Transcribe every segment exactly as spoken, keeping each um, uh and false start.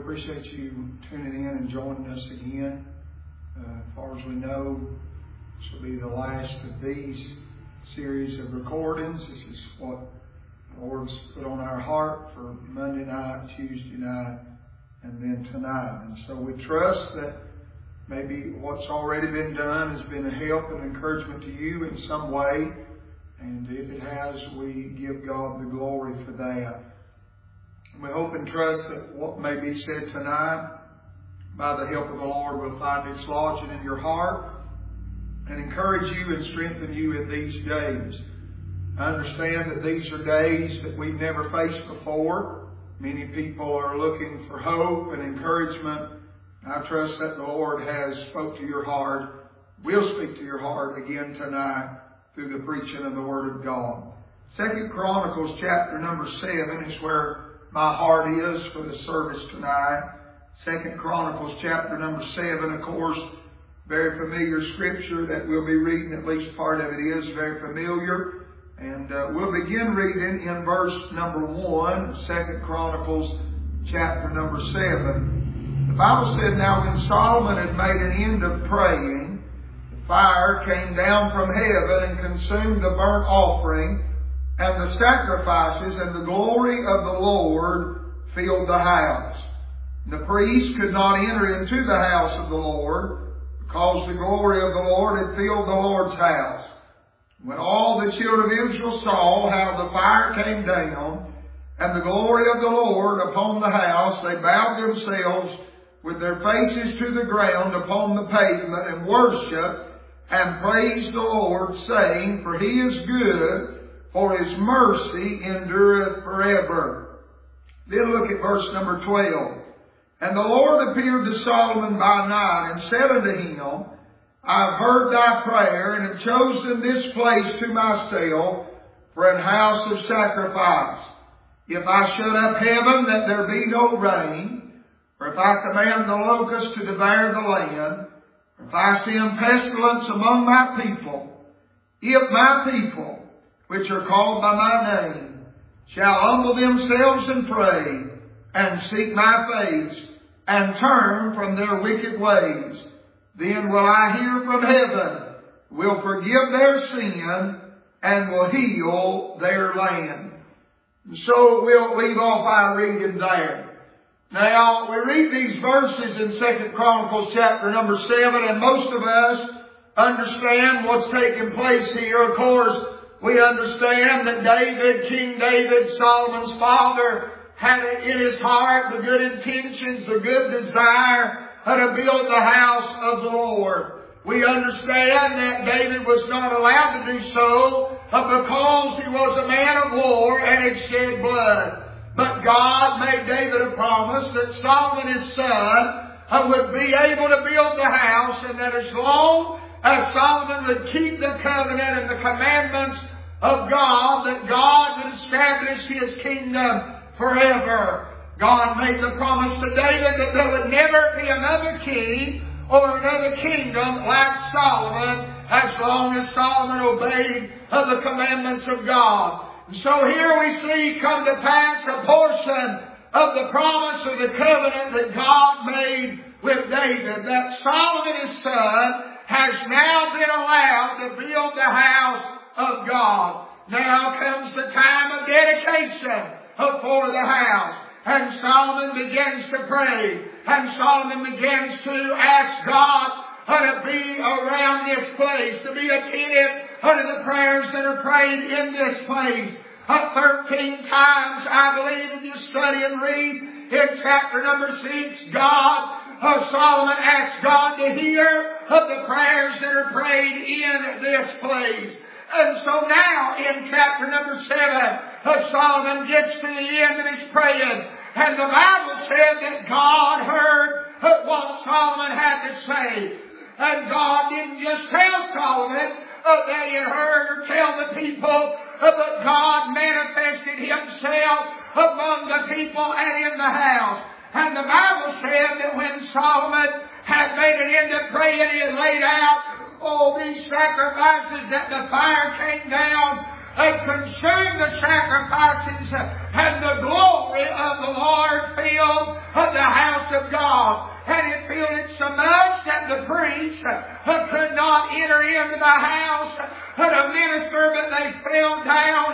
appreciate you tuning in and joining us again. Uh, as far as we know, this will be the last of these series of recordings. This is what the Lord's put on our heart for Monday night, Tuesday night, and then tonight. And so we trust that maybe what's already been done has been a help and encouragement to you in some way. And if it has, we give God the glory for that. We hope and trust that what may be said tonight, by the help of the Lord, will find its lodging in your heart and encourage you and strengthen you in these days. I understand that these are days that we've never faced before. Many people are looking for hope and encouragement. I trust that the Lord has spoke to your heart, will speak to your heart again tonight through the preaching of the Word of God. Second Chronicles chapter number seven is where my heart is for the service tonight. Second Chronicles chapter number seven, of course, very familiar scripture that we'll be reading. At least part of it is very familiar. And uh, we'll begin reading in verse number one, Second Chronicles chapter number seven. The Bible said, "Now when Solomon had made an end of praying, the fire came down from heaven and consumed the burnt offering and the sacrifices, and the glory of the Lord filled the house. The priests could not enter into the house of the Lord, because the glory of the Lord had filled the Lord's house. When all the children of Israel saw how the fire came down, and the glory of the Lord upon the house, they bowed themselves with their faces to the ground upon the pavement, and worshiped and praised the Lord, saying, For He is good, for His mercy endureth forever." Then look at verse number twelve. "And the Lord appeared to Solomon by night, and said unto him, I have heard thy prayer, and have chosen this place to myself for an house of sacrifice. If I shut up heaven that there be no rain, or if I command the locust to devour the land, or if I send pestilence among my people, if my people, which are called by my name, shall humble themselves and pray, and seek my face, and turn from their wicked ways, then will I hear from heaven, will forgive their sin, and will heal their land." And so we'll leave off our reading there. Now, we read these verses in Second Chronicles chapter number seven, and most of us understand what's taking place here. Of course, we understand that David, King David, Solomon's father, had it in his heart the good intentions, the good desire to build the house of the Lord. We understand that David was not allowed to do so because he was a man of war and had shed blood. But God made David a promise that Solomon, his son, would be able to build the house, and that as long as Solomon would keep the covenant and the commandments of God, that God would establish His kingdom forever. God made the promise to David that there would never be another king or another kingdom like Solomon as long as Solomon obeyed the commandments of God. And so here we see come to pass a portion of the promise of the covenant that God made with David, that Solomon his son has now been allowed to build the house of God. Now comes the time of dedication for the house. And Solomon begins to pray. And Solomon begins to ask God to be around this place, to be attentive to the prayers that are prayed in this place. Uh, Thirteen times, I believe, if you study and read in chapter number six, God, uh, Solomon asked God to hear of the prayers that are prayed in this place. And so now in chapter number seven, uh, Solomon gets to the end and is praying. And the Bible said that God heard uh, what Solomon had to say. And God didn't just tell Solomon uh, that he had heard or tell the people, uh, but God manifested Himself among the people and in the house. And the Bible said that when Solomon had made an end of praying, he had laid out all these sacrifices, that the fire came down and consumed the sacrifices, and the glory of the Lord filled the house of God. And it filled it so much that the priest could not enter into the house to minister, but they fell down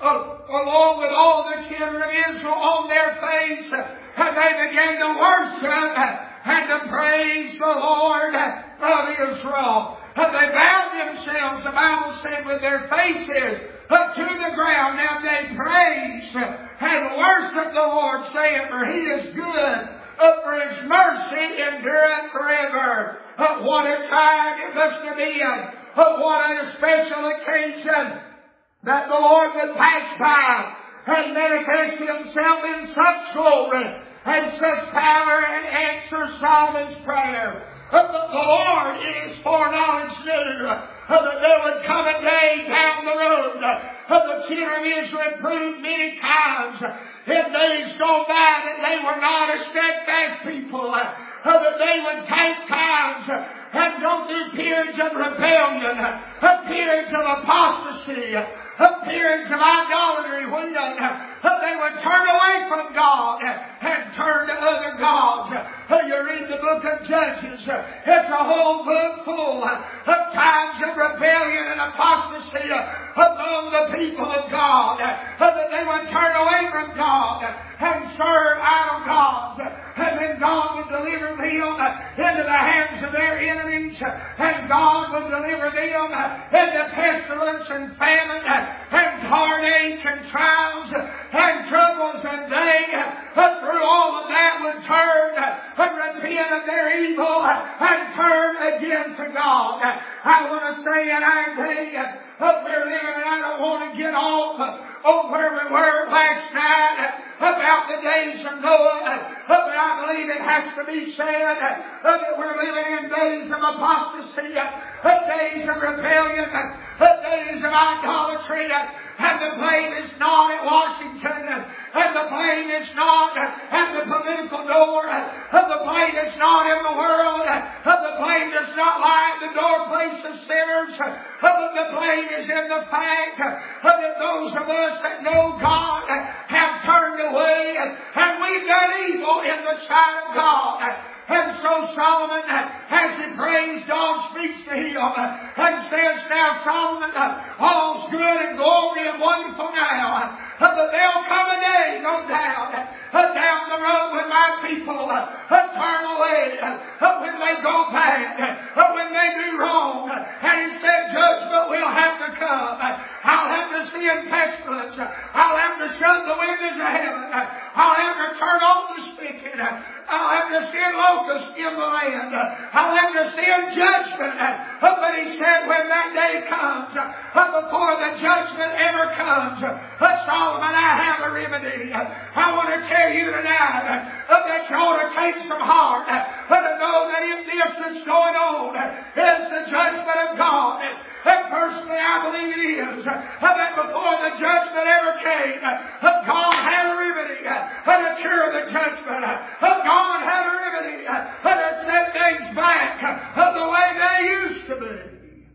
along with all the children of Israel on their face, and they began to worship and to praise the Lord of Israel. They bowed themselves, the Bible said, with their faces up to the ground. Now they praised and worshiped the Lord, saying, for He is good, for His mercy endureth forever. What a time it must have been. What a special occasion that the Lord would pass by and manifest Himself in such glory and such power and answer Solomon's prayer. But the Lord in His foreknowledge knew that there would come a day down the road. The children of Israel proved many times in days gone by that they were not a steadfast people, that they would take times and go through periods of rebellion, periods of apostasy, periods of idolatry, when they would turn away from God and turn to other gods. You read the book of Judges, it's a whole book full of times of rebellion and apostasy among the people of God, that they would turn away from God and serve idol gods, and then God would deliver them into the hands of their enemies, and God would deliver them into pestilence and famine and heartache and trials and troubles, and they, through all of that, would turn and repent of their evil and turn again to God. I want to say, and I think we're living, and I don't want to get off on where we were last night about the days of Noah, but I believe it has to be said that we're living in days of apostasy, days of rebellion, days of idolatry, and the blame is not at Washington, and the blame is not at the political door, and the blame is not in the world, and the blame does not lie at the doorplace of sinners, but the blame is in the fact that those of us that know God have turned away, and we've done evil in the sight of God. And so Solomon, as he prays, God speaks to him and says, now Solomon, all's good and glory and wonderful now, but there'll come a day, no doubt, down the road when my people turn away, when they go back, when they do wrong, and he said judgment will have to come. I'll have to send pestilence. I'll have to shut the windows of heaven. I'll have to turn off the spigot. I'll have to send locusts in the land. I'll have to send judgment. But he said when that day comes, before the judgment ever comes, Solomon, I have a remedy. I want to tell you tonight that you ought to take some heart to know that if this that's going on is the judgment of God, and personally I believe it is, that before the judgment ever came, God had a remedy to cure the judgment. God had a remedy to set things back the way they used to be.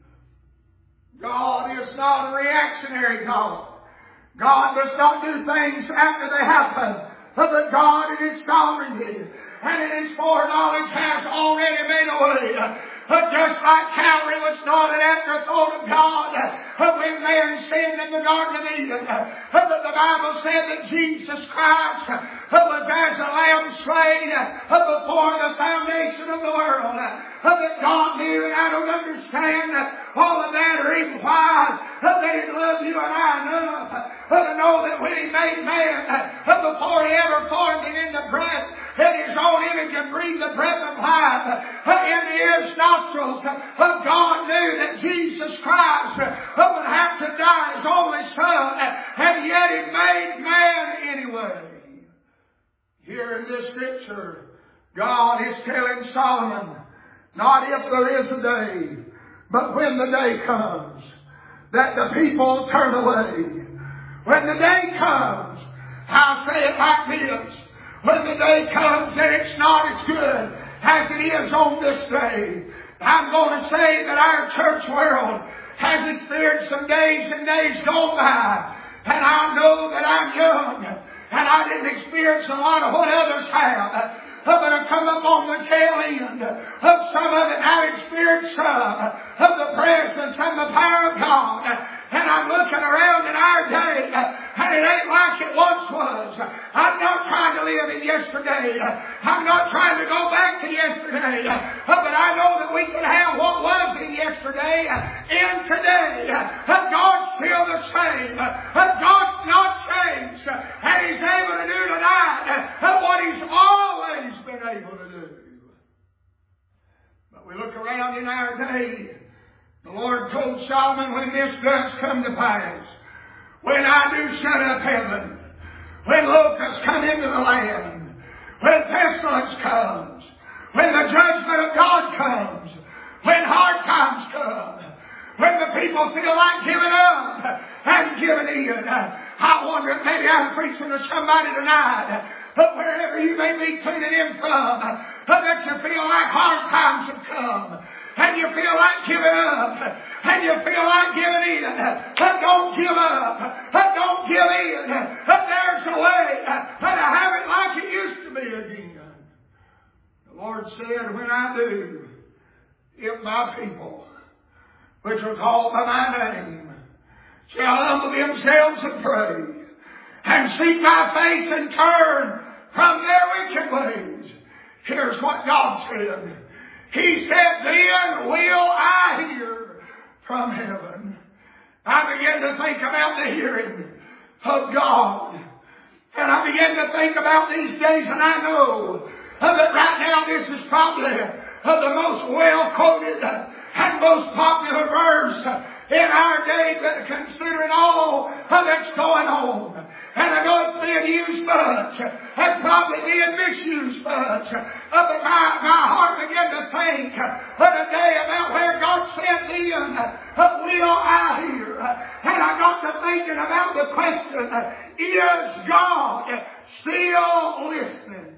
God is not a reactionary God. God does not do things after they happen. But God in His sovereignty and in His foreknowledge has already made a way. Just like Calvary was not an afterthought of God when man sinned in the Garden of Eden. But the Bible said that Jesus Christ was as a lamb slain before the foundation of the world. That God knew, and I don't understand all of that or even why that He loved you and I enough to know that when He made man, before He ever formed him in the breath, in His own image and breathed the breath of life into His nostrils, God knew that Jesus Christ would have to die, His only Son, and yet He made man anyway. Here in this scripture, God is telling Solomon, not if there is a day, but when the day comes, that the people turn away. When the day comes, I'll say it like this. When the day comes and it's not as good as it is on this day, I'm going to say that our church world has experienced some days and days gone by. And I know that I'm young. And I didn't experience a lot of what others have. But I come up on the tail end of some of it. I've experienced some of the presence and the power of God. And I'm looking around in our day, and it ain't like it once was. I'm not trying to live in yesterday. I'm not trying to go back to yesterday. But I know that we can have what was in yesterday in today. God's still the same. God's not changed. And He's able to do tonight what He's always been able to do. But we look around in our day. The Lord told Solomon, when this does come to pass, when I do shut up heaven, when locusts come into the land, when pestilence comes, when the judgment of God comes, when hard times come, when the people feel like giving up and giving in. I wonder if maybe I'm preaching to somebody tonight, but wherever you may be tuning in from, that you feel like hard times have come, and you feel like giving up, and you feel like giving in. But don't give up. But don't give in. But there's a way to have it like it used to be again. The Lord said, when I do, if my people, which are called by my name, shall humble themselves and pray, and seek my face and turn from their wicked ways. Here's what God said. He said, then will I hear from heaven. I began to think about the hearing of God. And I began to think about these days, and I know that right now this is probably the most well-quoted and most popular verse in our day, but considering all that's going on. And I know it's being used much, and probably being misused much. Uh, but my, my heart began to think uh, today about where God said then, uh, will I hear? And I got to thinking about the question, uh, is God still listening?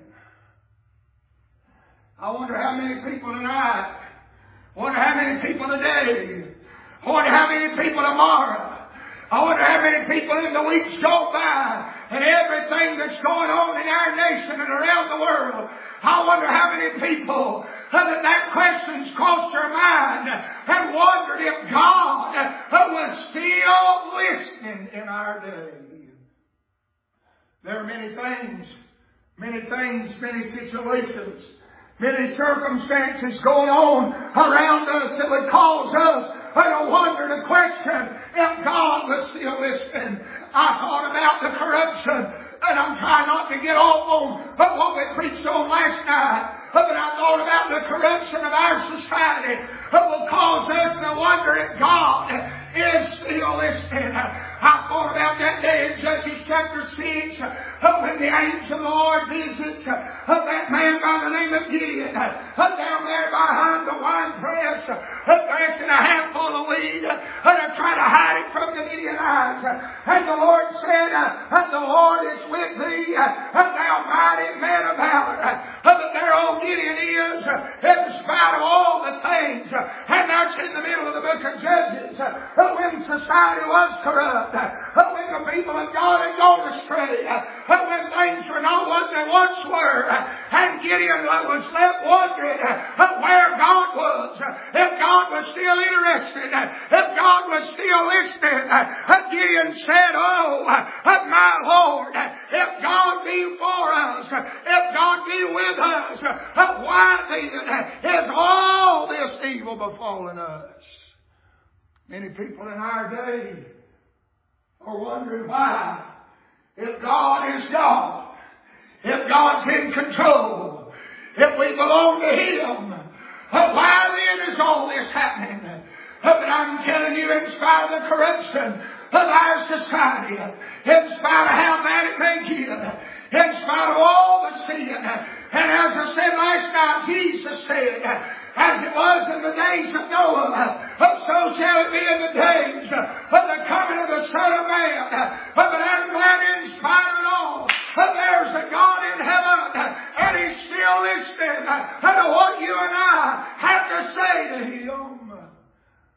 I wonder how many people tonight, I wonder how many people today, I wonder how many people tomorrow, I wonder how many people in the weeks go by and everything that's going on in our nation and around the world. I wonder how many people uh, that that question's crossed their mind and wondered if God uh, was still listening in our day. There are many things, many things, many situations, many circumstances going on around us that would cause us to wonder, to question if God was still listening. I thought about the corruption, and I'm trying not to get off on what we preached on last night. But I thought about the corruption of our society that will cause us to wonder if God is still listening. I thought about that day in Judges chapter six when the angel of the Lord visits that man by the name of Gideon down there behind the winepress, threshing a handful of wheat to try to hide it from the Midianites. And the Lord said, the Lord is with thee, thou mighty man of valor. But there old Gideon is, in spite of all the things, and that's in the middle of the book of Judges, when society was corrupt, when the people of God had gone astray, when things were not what they once were, and Gideon was left wondering where God was, if God was still interested, if God was still listening. Gideon said, oh, my Lord, if God be for us, if God be with us, why then is all this evil befallen us? Many people in our day are wondering why, if God is God, if God's in control, if we belong to Him, why then is all this happening? But I'm telling you, in spite of the corruption of our society, in spite of how bad it may get, in spite of all the sin, and as I said last night, Jesus said, as it was in the days of Noah, so shall it be in the days of the coming of the Son of Man. But I'm glad in spite of it all, there's a God in heaven, and He's still listening to what you and I have to say to Him. But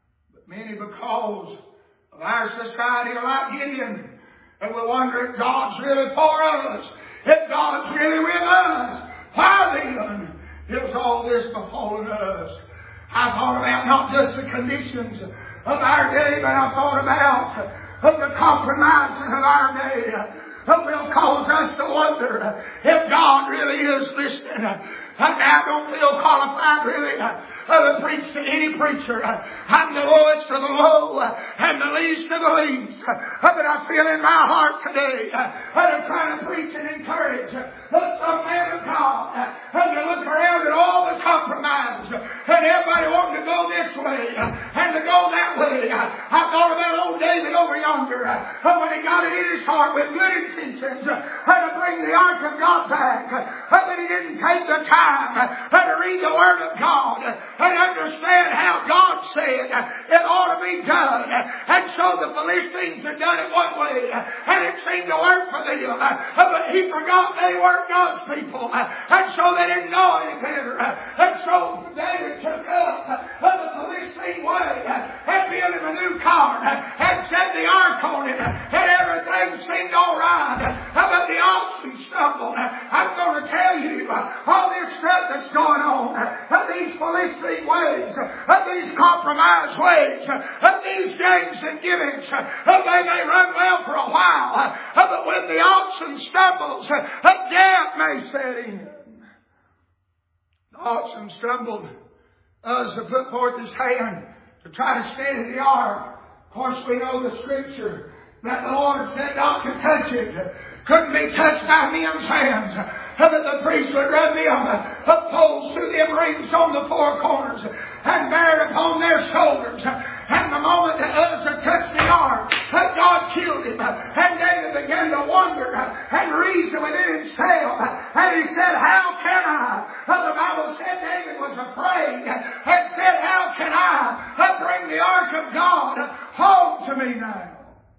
many, because of our society, are like Gideon. And we wonder if God's really for us. If God's really with us. Why then is all this befallen us? I thought about not just the conditions of our day, but I thought about of the compromises of our day. That will cause us to wonder if God really is listening. I don't feel qualified really to preach to any preacher. I'm the lowest of the low and the least of the least. But I feel in my heart today that I'm trying to preach and encourage some man of God. And you look around at all the compromise and everybody wanting to go this way and to go that way. I thought about old David over yonder when he got it in his heart with good intentions and to bring the ark of God back. But he didn't take the time to read the Word of God and understand how God said it ought to be done. And so the Philistines had done it one way and it seemed to work for them. But he forgot they weren't God's people. And so they didn't know any better. And so David took up the Philistine way and built him a new cart and set the ark on it. And everything seemed all right. But the oxen stumbled. I'm going to tell you all this stuff that's going on, these Philistine ways, these compromise ways, these games and gimmicks, they may run well for a while, but when the oxen stumbles, death may set in. The oxen stumbled. Uzzah put forth his hand to try to steady the ark. Of course, we know the scripture that the Lord said not to touch it. Couldn't be touched by men's hands. But the priest would run them poles through them rings on the four corners and bear it upon their shoulders. And the moment that Uzzah touched the ark, God killed him. And David began to wonder and reason within himself. And he said, how can I? The Bible said David was afraid and said, how can I bring the ark of God home to me now?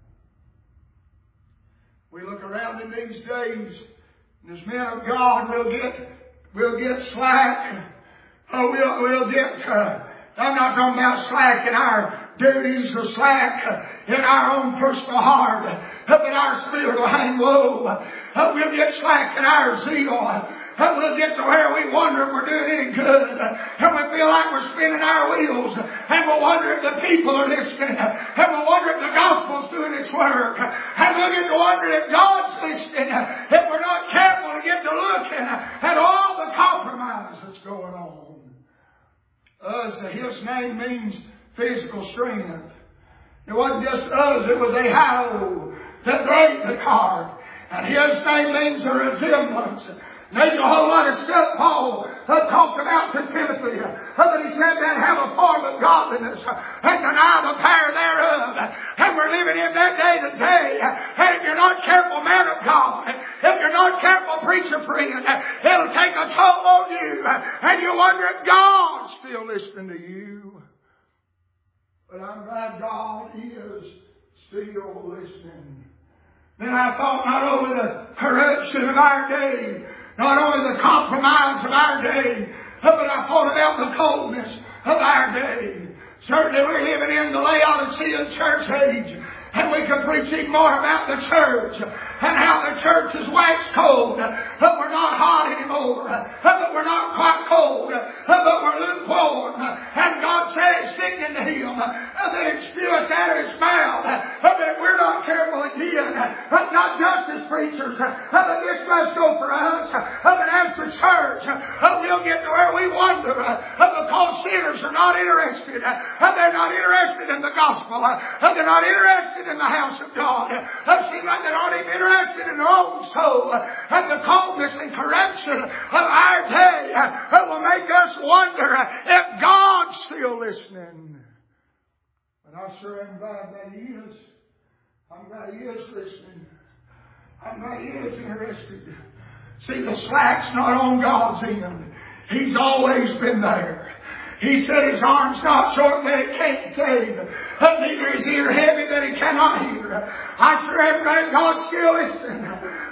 We look around in these days, and as men of God, we'll get, we'll get slack. Oh, we'll, we'll get, uh, I'm not talking about slack in our duties or slack in our own personal heart, but our spirit will hang low. We'll get slack in our zeal. We'll get to where we wonder if we're doing any good. And we feel like we're spinning our wheels. And we'll wonder if the people are listening. And we'll wonder if the gospel's doing its work. And we'll get to wonder if God's listening. If we're not careful to get to looking at all the compromise that's going on. Uzzah, his name means physical strength. It wasn't just Uzzah, it was Ahio that drave the cart. And his name means a resemblance. There's a whole lot of stuff Paul uh, talked about to Timothy. Uh, that he said that have a form of godliness uh, and deny the power thereof. And we're living in that day today. And if you're not careful, man of God, if you're not careful, preacher friend, it'll take a toll on you. And you wonder if God's still listening to you. But I'm glad God is still listening. Then I thought not only the corruption of our day, not only the compromise of our day, but I thought about the coldness of our day. Certainly we're living in the Laodicean church age. And we can preach even more about the church and how the church is waxed cold. But we're not hot anymore. But we're not quite cold. But we're lukewarm. And God said it's sickening to him that it spew us out of his mouth. But if we're not careful again, not just as preachers, but this must go for us. But as the church, we'll get to where we wonder because sinners are not interested. They're not interested in the gospel. They're not interested in the house of God. It seems like they're not even interested in their own soul. And the coldness and corruption of our day will make us wonder if God's still listening. But I sure am glad that He is. I'm glad He is listening. I'm glad He is interested. See, the slack's not on God's end. He's always been there. He said his arm's not short that it can't save. Neither is ear heavy that it cannot hear. I sure am glad God's still listening.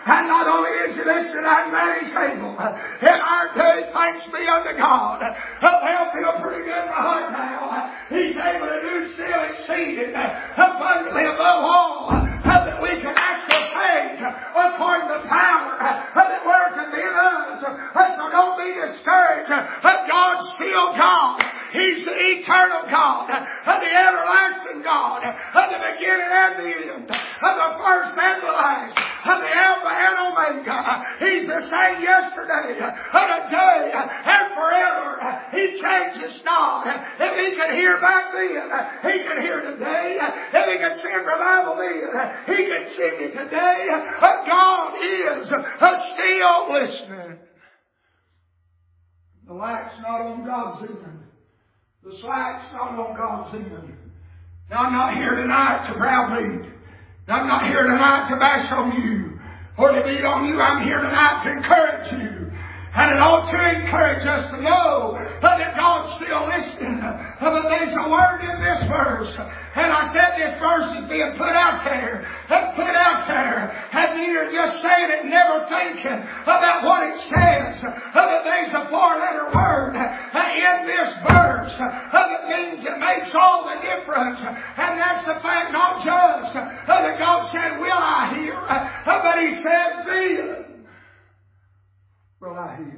And not only is He listening, and man is able. In our day, thanks be unto God, they'll feel pretty good in my heart now. He's able to do still exceeding abundantly above all that we can actually say according to power that worketh in us. So don't be discouraged. God's still God. He's the eternal God, the everlasting God, the beginning and the end, the first and the last, the Alpha and Omega. He's the same yesterday, today, and forever. He changes not. If He can hear back then, He can hear today. If He can send revival then, He can send it today. God is still listening. The light's not on God's end. The slight's not on God's end. Now, I'm not here tonight to browbeat. I'm not here tonight to bash on you or to beat on you. I'm here tonight to encourage you. And it ought to encourage us to know that God's still listening. But there's a word in this verse. And I said this verse is being put out there. And put out there. And you're just saying it, never thinking about what it says. That there's a four-letter word in this verse that means it makes all the difference. And that's the fact, not just that God said, will I hear? But He said, then will I hear.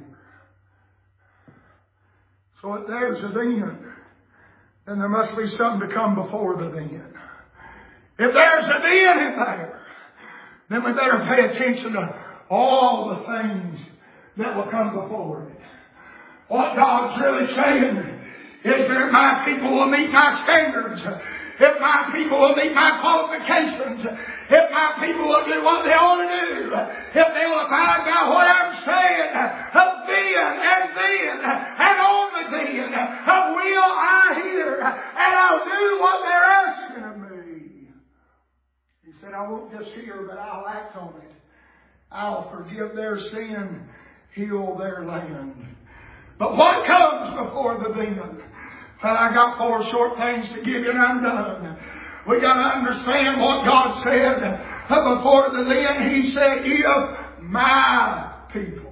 So if there's a then, then there must be something to come before the then. If there's a then in there, then we better pay attention to all the things that will come before it. What God's really saying is that my people will meet my standards. If my people will meet my qualifications, if my people will do what they ought to do, if they will abide by what I'm saying, then and then and only then will I hear, and I'll do what they're asking of me. He said, I won't just hear, but I'll act on it. I'll forgive their sin, heal their land. But what comes before the then? Well, I got four short things to give you and I'm done. We got to understand what God said before the then. He said, if my people.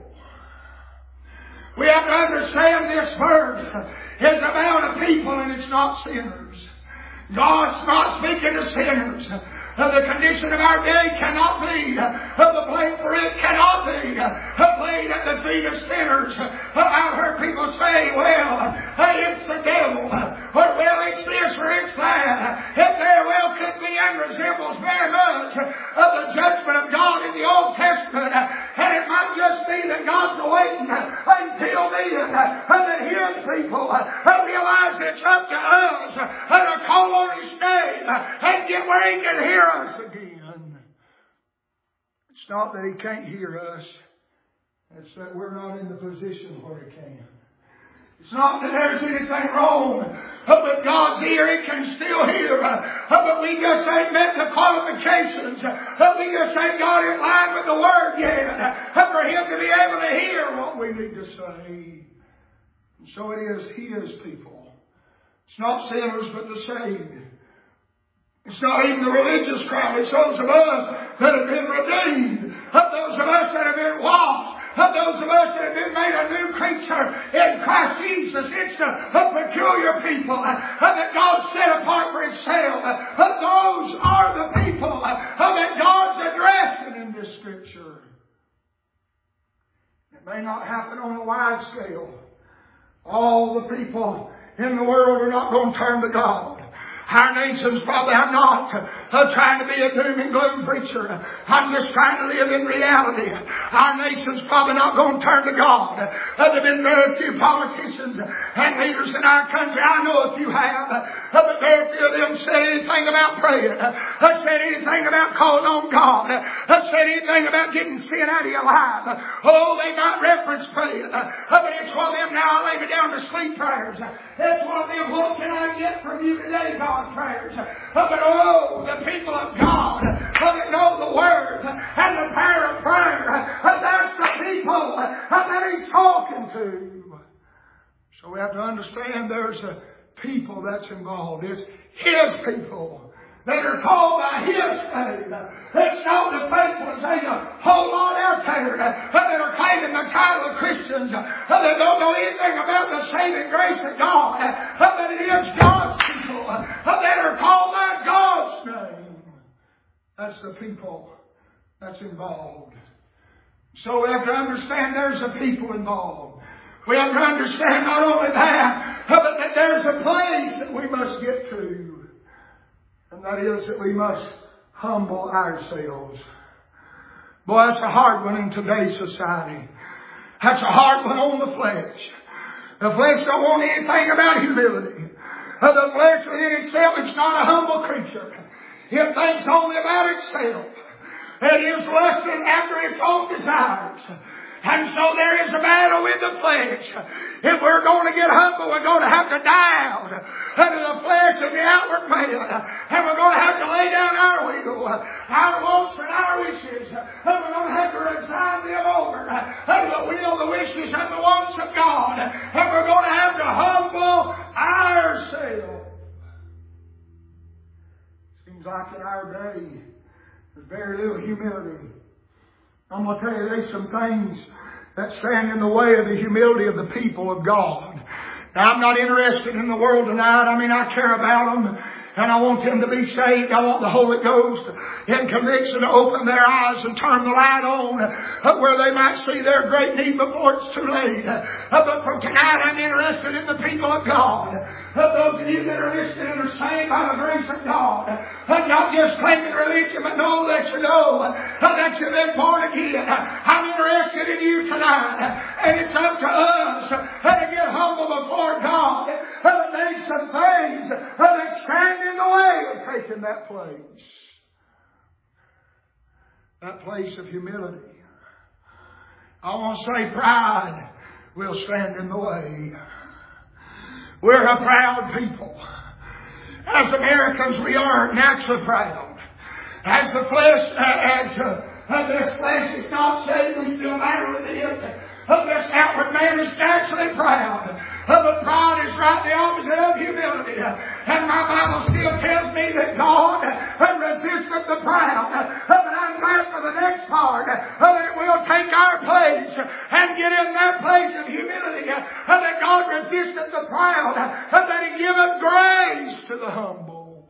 We have to understand this verse is about a people and it's not sinners. God's not speaking to sinners. The condition of our day cannot be. The blame for it cannot be laid at the feet of sinners. I've heard people say, well, it's the devil. Or, well, it's this or it's that. It very well could be and resembles very much of the judgment of God in the Old Testament. And it might just be that God's waiting until then that His people realize it's up to us to call on His name and get where He can hear us again. It's not that He can't hear us. It's that we're not in the position where He can. It's not that there's anything wrong with God's ear. It can still hear. But we just ain't met the qualifications. We just ain't got in line with the Word yet for Him to be able to hear what we need to say. And so it is His people. It's not sinners but the saved. It's not even the religious crowd. It's those of us that have been redeemed. Those of us that have been washed. Those of us that have been made a new creature in Christ Jesus. It's a, a peculiar people that God set apart for Himself. Those are the people that God's addressing in this Scripture. It may not happen on a wide scale. All the people in the world are not going to turn to God. Our nation's probably, I'm not uh, trying to be a doom and gloom preacher. I'm just trying to live in reality. Our nation's probably not going to turn to God. Uh, there have been very few politicians and leaders in our country. I know a few have. Uh, but very few of them said anything about praying. Uh, said anything about calling on God. Uh, said anything about getting sin out of your life. Uh, oh, they might reference praying. Uh, but it's one of them now, I lay me down to sleep prayers. Uh, it's one of them, what can I get from you today, God? Prayers. But oh, the people of God that know the Word and the power of prayer, that's the people that He's talking to. So we have to understand there's a people that's involved. It's His people. that are called by His name. It's not the faithful, there's a whole lot out there that are claiming the title of Christians that don't know anything about the saving grace of God. But it is God's people that are called by God's name. That's the people that's involved. So we have to understand there's a people involved. We have to understand not only that, but that there's a place that we must get to. And that is that we must humble ourselves. Boy, that's a hard one in today's society. That's a hard one on the flesh. The flesh don't want anything about humility. The flesh within itself is not a humble creature. It thinks only about itself. It is lusting after its own desires. And so there is a battle with the flesh. If we're going to get humble, we're going to have to die out under the flesh of the outward man. And we're going to have to lay down our will, our wants and our wishes. And we're going to have to resign them over under the will, the wishes, and the wants of God. And we're going to have to humble ourselves. Seems like in our day, there's very little humility. I'm going to tell you, there's some things that stand in the way of the humility of the people of God. Now, I'm not interested in the world tonight. I mean, I care about them. And I want them to be saved. I want the Holy Ghost in conviction to open their eyes and turn the light on where they might see their great need before it's too late. But for tonight, I'm interested in the people of God. Those of you that are listening and are saved by the grace of God. Not just claiming religion, but know that you know that you've been born again. I'm interested in you tonight. And it's up to us to get humble before God. There's some things that stand in the way of taking that place. That place of humility. I want to say pride will stand in the way. We're a proud people. As Americans, we are naturally proud. As the flesh, as uh, this flesh is not saved, we still matter with it. This outward man is naturally proud. But pride is right the opposite of humility. And my Bible still tells me that God resisteth the proud. But I'm glad for the next part that we'll take our place and get in that place of humility. That God resisteth the proud. That He giveth grace to the humble.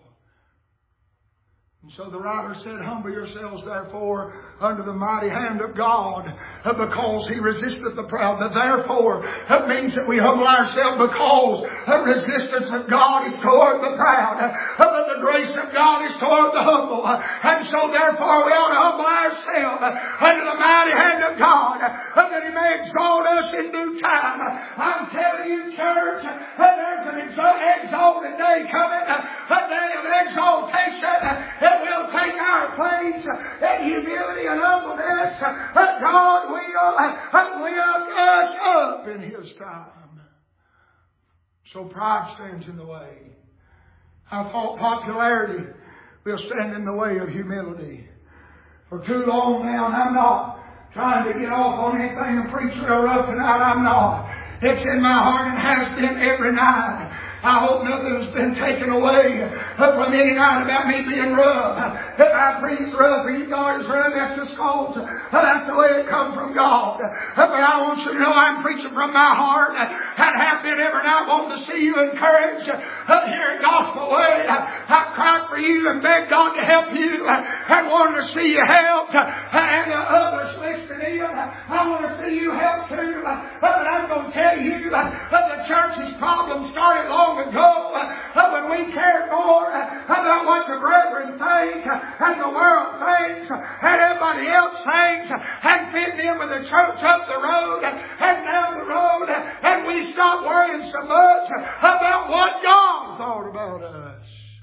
And so the writer said, humble yourselves therefore under the mighty hand of God, because He resisteth the proud. The therefore that means that we humble ourselves because the resistance of God is toward the proud, but the grace of God is toward the humble. And so therefore we ought to humble ourselves under the mighty hand of God, that He may exalt us in due time. I'm telling you, church, there's an exalted day coming, a day of exaltation. We'll take our place in humility and humbleness. But God will lift us up in His time. So pride stands in the way. I thought popularity will stand in the way of humility. For too long now, and I'm not trying to get off on anything and preach real rough tonight. I'm not. It's in my heart and has been every night. I hope nothing's been taken away from any night about me being rough. If I preach rough or you guys rough, that's just cause that's the way it comes from God. But I want you to know I'm preaching from my heart and have been every night wanting to see you encouraged here at Gospel Way. I cried for you and begged God to help you and wanted to see you helped and others listening in. I want to see you helped too. But I'm going to tell you that the church's problem started long ago uh, when we cared more uh, about what the brethren think uh, and the world thinks uh, and everybody else thinks uh, and fitting in with the church up the road uh, and down the road uh, and we stopped worrying so much uh, about what God thought about us.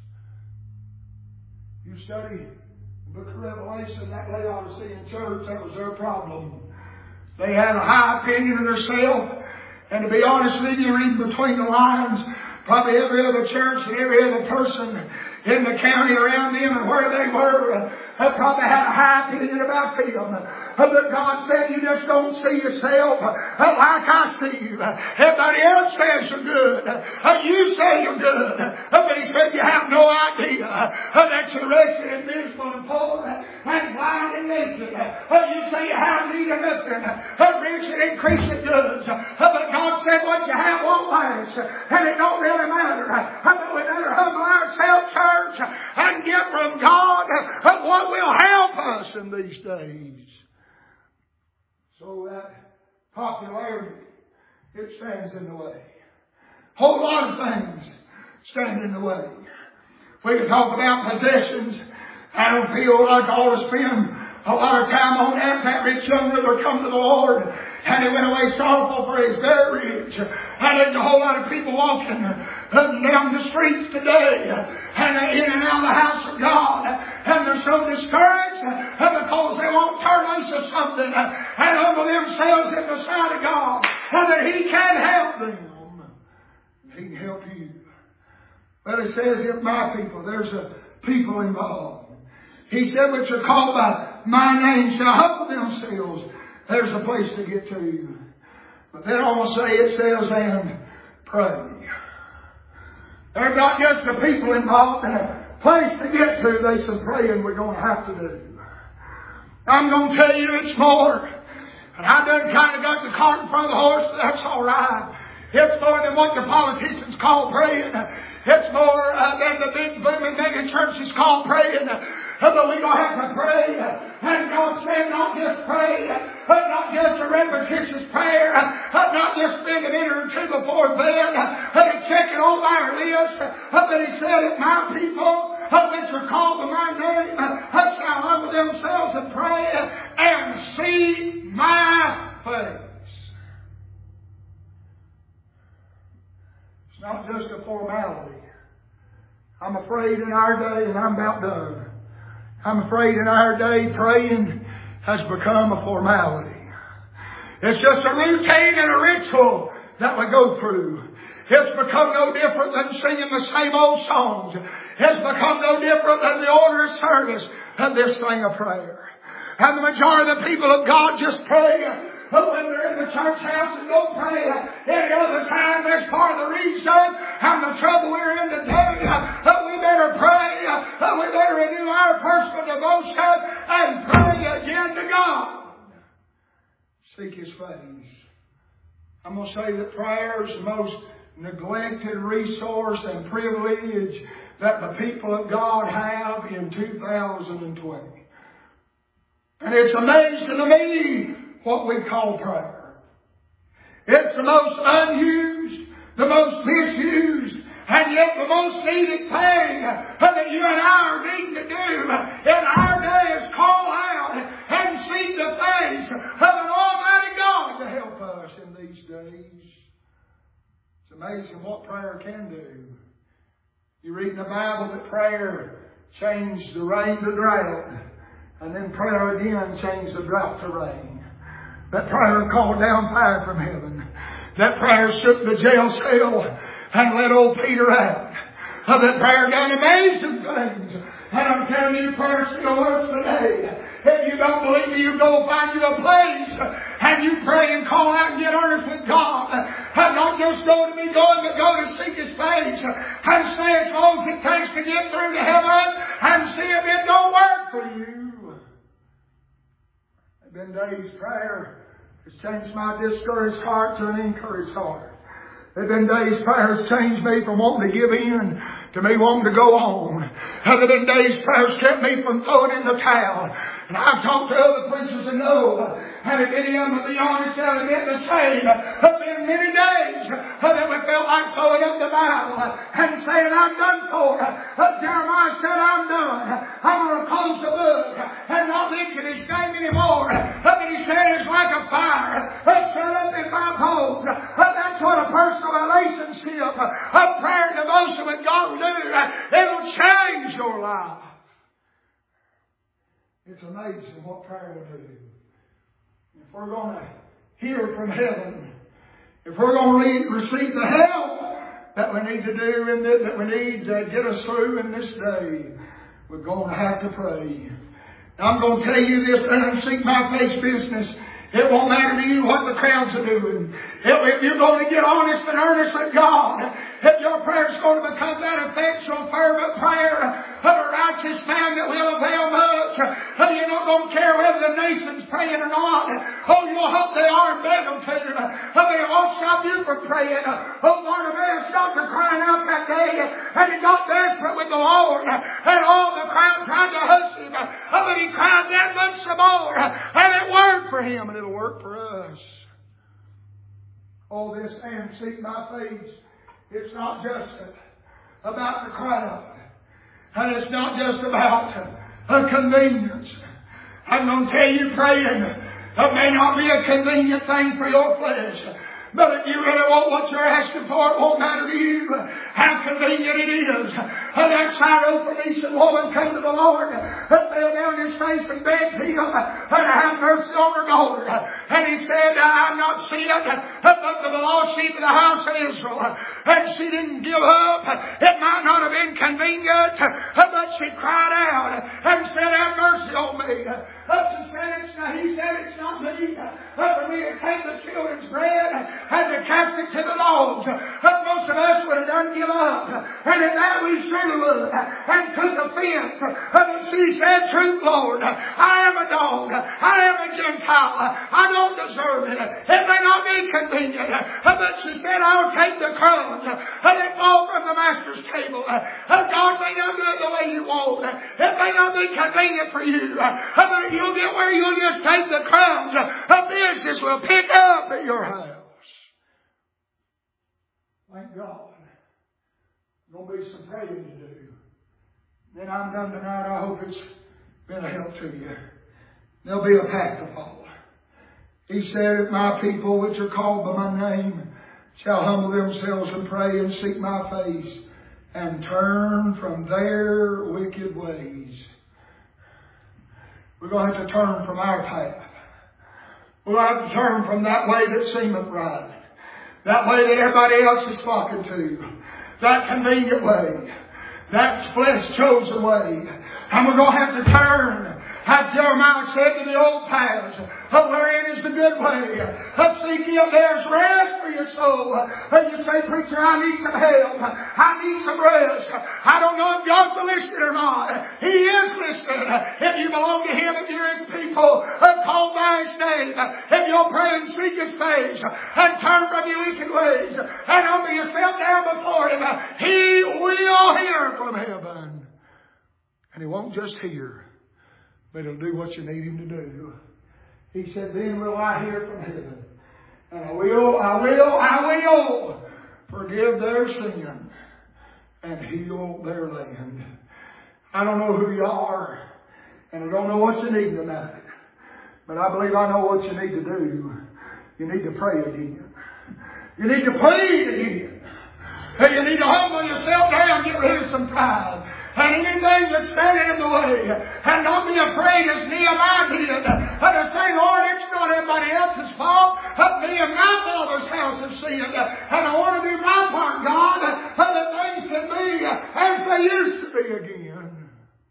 You study the book of Revelation, that Laodicean church, that was their problem. They had a high opinion of themselves. And to be honest with you, reading between the lines, probably every other church and every other person in the county around them and where they were uh, probably had a high opinion about them. Uh, but God said, you just don't see yourself uh, like I see you. Uh, everybody else says you're good. Uh, you say you're good. Uh, but He said, you have no idea uh, that you're wretched and miserable and poor uh, and blind and naked. Uh, you say you have need of nothing. Uh, rich and increase in goods. Uh, but God said, what you have won't last. Uh, and it don't really matter. Uh, but we better humble ourselves, church, uh, and get from God uh, what will help us in these days. So that popularity, it stands in the way. A whole lot of things stand in the way. We can talk about possessions. I don't feel like I ought to spend a lot of time on that. That rich young ruler come to the Lord, and he went away sorrowful, for he's very rich. And there's a whole lot of people walking up and down the streets today, and in and out of the house of God, and they're so discouraged because they won't turn loose of something and humble themselves in the sight of God, and that He can help them. He can help you. But it says, if my people, there's a people involved. He said, which are called by my name shall humble themselves. There's a place to get to. But then I want to say, it says, and pray. There's not just the people involved and a place to get to. There's some praying we're going to have to do. I'm going to tell you it's more. And I done kind of got the cart in front of the horse. That's all right. It's more than what the politicians call praying. It's more uh, than the big booming mega churches call praying. Uh, but we're going to have to pray. And God said not just pray, uh, not just a repetitious prayer, uh, not just spend a minute or two before bed, uh, and check it on our list. Uh, but He said, if my people, uh, which are called by my name, uh, shall humble themselves and pray and see my face. Not just a formality. I'm afraid in our day, and I'm about done, I'm afraid in our day praying has become a formality. It's just a routine and a ritual that we go through. It's become no different than singing the same old songs. It's become no different than the order of service and this thing of prayer. And the majority of the people of God just pray. But when they're in the church house and don't pray any other time, that's part of the reason and the trouble we're in today. Uh, we better pray. Uh, we better renew our personal devotion and pray again to God. Seek His face. I'm going to say that prayer is the most neglected resource and privilege that the people of God have in two thousand twenty. And it's amazing to me what we call prayer. It's the most unused, the most misused, and yet the most needed thing that you and I are needing to do in our day is call out and seek the face of an Almighty God to help us in these days. It's amazing what prayer can do. You read in the Bible that prayer changed the rain to drought, and then prayer again changed the drought to rain. That prayer called down fire from heaven. That prayer shook the jail cell and let old Peter out. That prayer done amazing things. And I'm telling you, prayer still works today. If you don't believe me, you go find you a place and you pray and call out and get earnest with God. And not just go to be going, but go to seek His face and say as long as it takes to get through to heaven and see if it don't work for you. There have been days prayer has changed my discouraged heart to an encouraged heart. There have been days prayer has changed me from wanting to give in to me wanting to go on. There have been days prayer has kept me from throwing in the towel. And I've talked to other preachers and know, and if any of them will be honest, they'll admit the same. There have been many days that we felt like throwing up the Bible and saying, I'm done for. Jeremiah said, I'm done. I'm going to close the book and not mention His name anymore. But He said, it's like a fire shut up in my bones. That's what a personal relationship, a prayer and devotion with God will do. It'll change your life. It's amazing what prayer will do. If we're going to hear from heaven, if we're going to receive the help that we need to do and that, that we need to get us through in this day, we're going to have to pray. Now, I'm going to tell you this, and seek my face business. It won't matter to you what the crowds are doing. If, if you're going to get honest and earnest with God, if your prayer is going to become that effectual, fervent prayer of a righteous man that will avail much, you're not going to care whether the nation's praying or not. Oh, you'll hope they are and beg them to. But it won't stop you from praying. Oh, Barnabas stopped for crying out that day, and he got desperate with the Lord, and all the crowd tried to hush him. But he cried that much some more, and it worked for him. It'll work for us. All this and seek my face. It's not just about the crowd. And it's not just about a convenience. I'm going to tell you, praying, it may not be a convenient thing for your flesh. But if you really want what you're asking for, it won't matter to you how convenient it is. And that Syrophoenician woman came to the Lord and fell down his face and begged him and have mercy on her daughter. And he said, I'm not sent but the lost sheep of the house of Israel. And she didn't give up. It might not have been convenient, but she cried out and said, have mercy on me. She said, it's not, he said, it's not me. For me to take the children's bread and to cast it to the dogs. But most of us would have done give up. And in that we surely would. And took offense. But she said, truth, Lord, I am a dog. I am a Gentile. I don't deserve it. It may not be convenient. But she said, I'll take the crumbs that fall from the master's table. God may not do it the way you want. It may not be convenient for you. But you'll get where you'll just take the crumbs. A business will pick up at your house. Thank God. There's going to be some praying to do. Then I'm done tonight. I hope it's been a help to you. There'll be a path to follow. He said, if my people which are called by my name shall humble themselves and pray and seek my face and turn from their wicked ways. We're going to have to turn from our path. We're going to have to turn from that way that seemeth right. That way that everybody else is flocking to. That convenient way. That flesh-chosen way. And we're going to have to turn, as Jeremiah said, to the old paths, of wherein is the good way. Of seeking if there's rest for your soul. And you say, preacher, I need some help. I need some rest. I don't know if God's listening or not. He is listening. If you belong to Him, if you're His people, called by His name, if you'll pray and seek His face, and turn from your wicked ways, and humble yourself down before Him, He will hear from heaven. And He won't just hear, but He'll do what you need Him to do. He said, then will I hear from heaven. And I will, I will, I will forgive their sin and heal their land. I don't know who you are, and I don't know what you need tonight. But I believe I know what you need to do. You need to pray again. You need to plead again. You need to humble yourself down, get rid of some pride. And anything that's standing in the way. And don't be afraid as Nehemiah did. And to say, Lord, it's not everybody else's fault. But me and my Father's house have sinned. And I want to do my part, God, that things can be as they used to be again.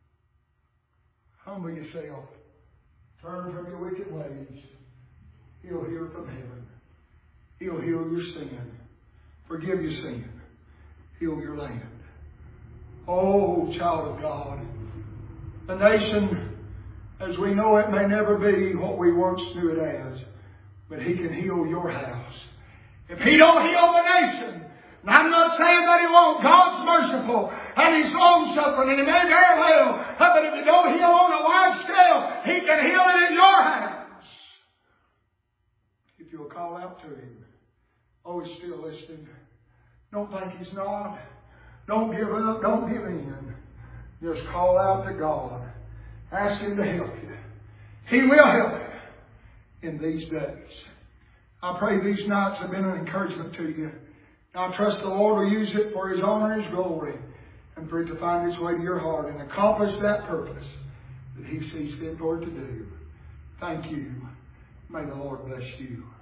Humble yourself. Turn from your wicked ways. He'll hear from heaven. He'll heal your sin. Forgive your sin. Heal your land. Oh, child of God, the nation, as we know it, may never be what we once knew it as, but He can heal your house. If He don't heal the nation, and I'm not saying that He won't, God's merciful, and He's long-suffering, and He may very well, but if He don't heal on a wide scale, He can heal it in your house. If you'll call out to Him. Oh, He's still listening. Don't think He's not. Don't give up. Don't give in. Just call out to God. Ask Him to help you. He will help you in these days. I pray these nights have been an encouragement to you. I trust the Lord will use it for His honor and His glory, and for it to find its way to your heart and accomplish that purpose that He sees fit for it to do. Thank you. May the Lord bless you.